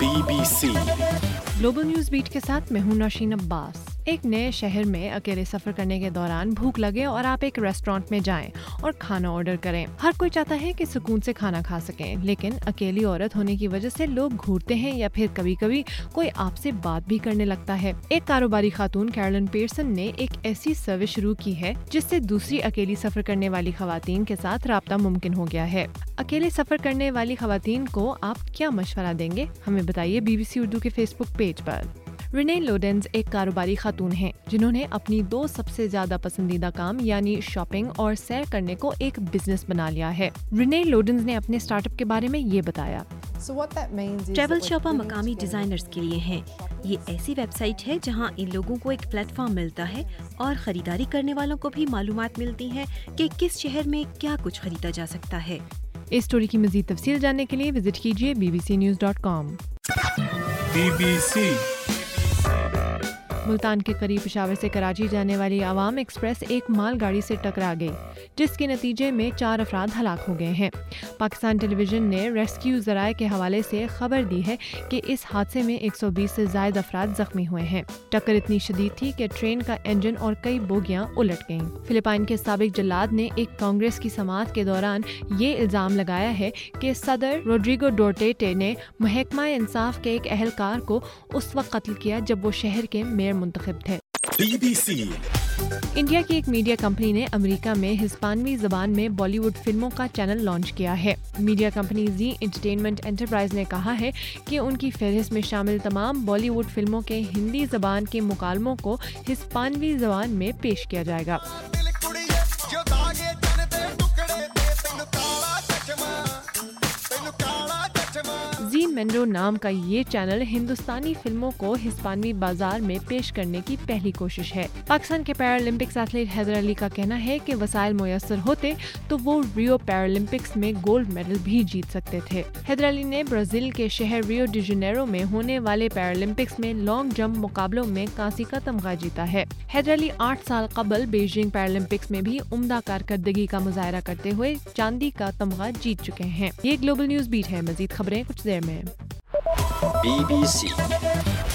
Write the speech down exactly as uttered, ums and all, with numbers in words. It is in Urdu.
Be B C global news beat کے ساتھ میں ہوں نوشین عباس۔ ایک نئے شہر میں اکیلے سفر کرنے کے دوران بھوک لگے اور آپ ایک ریسٹورانٹ میں جائیں اور کھانا آرڈر کریں۔ ہر کوئی چاہتا ہے کہ سکون سے کھانا کھا سکیں، لیکن اکیلی عورت ہونے کی وجہ سے لوگ گھورتے ہیں یا پھر کبھی کبھی کوئی آپ سے بات بھی کرنے لگتا ہے۔ ایک کاروباری خاتون کیرولن پیئرسن نے ایک ایسی سروس شروع کی ہے جس سے دوسری اکیلی سفر کرنے والی خواتین کے ساتھ رابطہ ممکن ہو گیا ہے۔ اکیلے سفر کرنے والی خواتین کو آپ کیا مشورہ دیں گے؟ ہمیں بتائیے بی بی سی اردو کے فیس بک پیج پر۔ رینی لوڈنز ایک کاروباری خاتون ہیں جنہوں نے اپنی دو سب سے زیادہ پسندیدہ کام یعنی شاپنگ اور سیر کرنے کو ایک بزنس بنا لیا ہے۔ رینی لوڈنز نے اپنے اسٹارٹ اپ کے بارے میں یہ بتایا۔ ٹریول شاپا مقامی ڈیزائنرز کے لیے ہیں۔ یہ ایسی ویب سائٹ ہے جہاں ان لوگوں کو ایک پلیٹ فارم ملتا ہے اور خریداری کرنے والوں کو بھی معلومات ملتی ہیں کہ کس شہر میں کیا کچھ خریدا جا سکتا ہے۔ اس اسٹوری کی مزید تفصیل جاننے کے لیے وزٹ کیجیے B B C news dot com. B B C Multan کے قریب پشاور سے کراچی جانے والی عوام ایکسپریس ایک مال گاڑی سے ٹکرا گئی، جس کے نتیجے میں چار افراد ہلاک ہو گئے ہیں۔ پاکستان ٹیلی ویژن نے ریسکیو ذرائع کے حوالے سے خبر دی ہے کہ اس حادثے میں ایک سو بیس سے زائد افراد زخمی ہوئے ہیں۔ ٹکر اتنی شدید تھی کہ ٹرین کا انجن اور کئی بوگیاں الٹ گئیں۔ فلپائن کے سابق جلاد نے ایک کانگریس کی سماعت کے دوران یہ الزام لگایا ہے کہ صدر روڈریگو ڈوٹرٹے نے محکمہ انصاف کے ایک اہلکار کو اس وقت قتل کیا جب وہ شہر کے میئر منتخب تھے۔ بی بی سی انڈیا کی ایک میڈیا کمپنی نے امریکہ میں ہسپانوی زبان میں بالی ووڈ فلموں کا چینل لانچ کیا ہے۔ Media company Zee Entertainment Enterprise نے کہا ہے کہ ان کی فہرست میں شامل تمام بالی ووڈ فلموں کے ہندی زبان کے مکالموں کو ہسپانوی زبان میں پیش کیا جائے گا۔ زی مینڈو نام کا یہ چینل ہندوستانی فلموں کو ہسپانوی بازار میں پیش کرنے کی پہلی کوشش ہے۔ پاکستان کے پیرالمپکس ایتھلیٹ حیدر علی کا کہنا ہے کہ وسائل میسر ہوتے تو وہ ریو پیرالمپکس میں گولڈ میڈل بھی جیت سکتے تھے۔ حیدر علی نے برازیل کے شہر ریو ڈی جنیرو میں ہونے والے پیرالمپکس میں لانگ جمپ مقابلوں میں کانسی کا تمغہ جیتا ہے۔ حیدر علی آٹھ سال قبل بیجنگ پیرالمپکس میں بھی عمدہ کارکردگی کا مظاہرہ کرتے ہوئے چاندی کا تمغہ جیت چکے ہیں۔ یہ گلوبل نیوز بیٹ ہے، مزید خبریں کچھ دیر میں۔ Be B C